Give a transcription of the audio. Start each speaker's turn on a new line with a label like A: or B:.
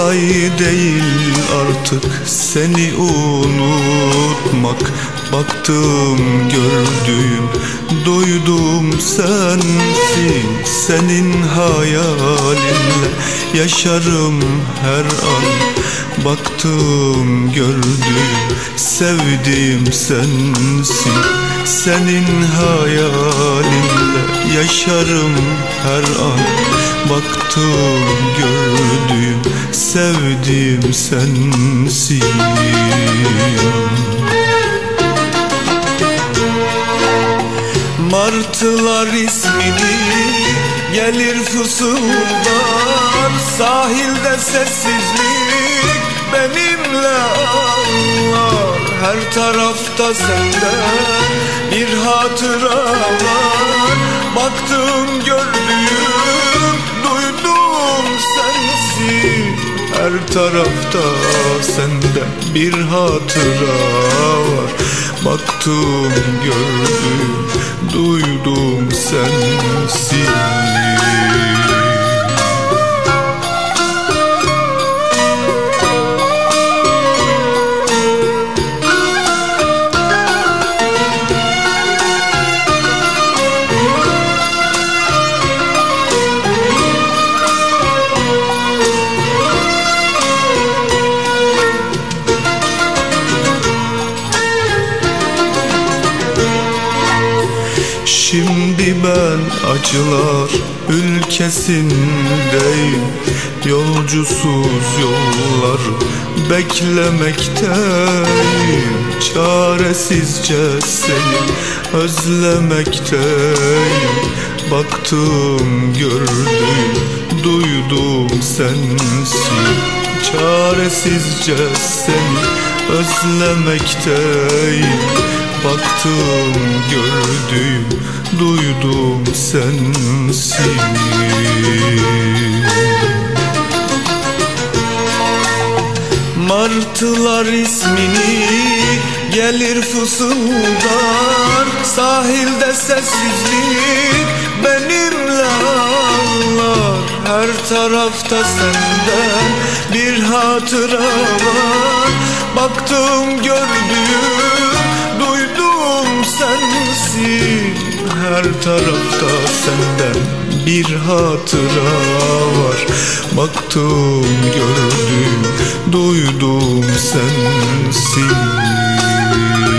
A: kolay değil artık seni unutmak. Baktım gördüğüm duydum sensin. Senin hayalinle yaşarım her an. Baktım gördüğüm sevdiğim sensin. Senin hayalinle yaşarım her an. Baktım gördüğüm sevdiğim sensin. Martılar ismini gelir fısıldar. Sahilde sessizlik benimle ağlar. Her tarafta senden bir hatıra var. Baktım gördüğüm duydum sensin. Her tarafta senden bir hatıra var. Baktım gördüm duydum sensin. Şimdi ben acılar ülkesindeyim. Yolcusuz yolları beklemekteyim. Çaresizce seni özlemekteyim. Baktım gördüm duydum sensin. Çaresizce seni özlemekteyim. Baktım gördüm duydum sensin. Martılar ismini gelir fısıldar. Sahilde sessizlik benimle ağlar. Her tarafta senden bir hatıra var. Baktım gördüm duydum sensin. Her tarafta senden bir hatıra var. Baktım gördüm duydum sensin.